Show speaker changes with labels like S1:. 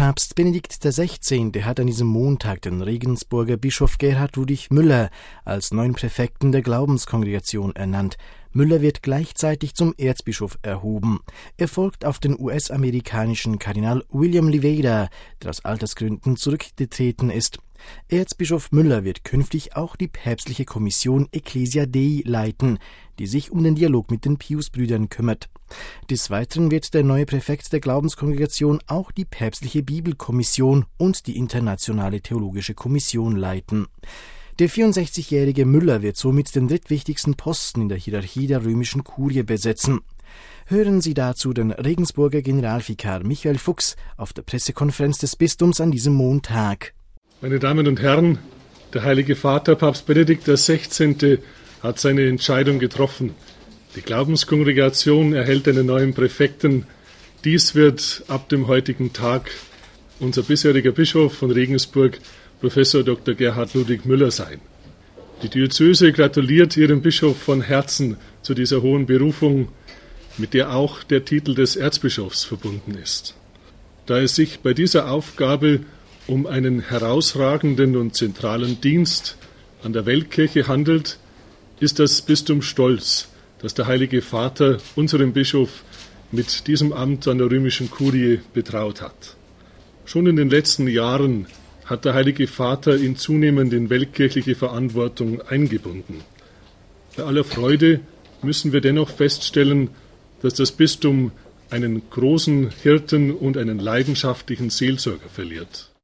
S1: Papst Benedikt XVI. Hat an diesem Montag den Regensburger Bischof Gerhard Ludwig Müller als neuen Präfekten der Glaubenskongregation ernannt. Müller wird gleichzeitig zum Erzbischof erhoben. Er folgt auf den US-amerikanischen Kardinal William Levada, der aus Altersgründen zurückgetreten ist. Erzbischof Müller wird künftig auch die päpstliche Kommission Ecclesia Dei leiten, die sich um den Dialog mit den Piusbrüdern kümmert. Des Weiteren wird der neue Präfekt der Glaubenskongregation auch die päpstliche Bibelkommission und die internationale theologische Kommission leiten. Der 64-jährige Müller wird somit den drittwichtigsten Posten in der Hierarchie der römischen Kurie besetzen. Hören Sie dazu den Regensburger Generalvikar Michael Fuchs auf der Pressekonferenz des Bistums an diesem Montag.
S2: Meine Damen und Herren, der Heilige Vater, Papst Benedikt XVI. Hat seine Entscheidung getroffen. Die Glaubenskongregation erhält einen neuen Präfekten. Dies wird ab dem heutigen Tag unser bisheriger Bischof von Regensburg, Professor Dr. Gerhard Ludwig Müller sein. Die Diözese gratuliert ihrem Bischof von Herzen zu dieser hohen Berufung, mit der auch der Titel des Erzbischofs verbunden ist. Da es sich bei dieser Aufgabe um einen herausragenden und zentralen Dienst an der Weltkirche handelt, ist das Bistum stolz, dass der Heilige Vater unseren Bischof mit diesem Amt an der römischen Kurie betraut hat. Schon in den letzten Jahren hat der Heilige Vater ihn zunehmend in weltkirchliche Verantwortung eingebunden. Bei aller Freude müssen wir dennoch feststellen, dass das Bistum einen großen Hirten und einen leidenschaftlichen Seelsorger verliert.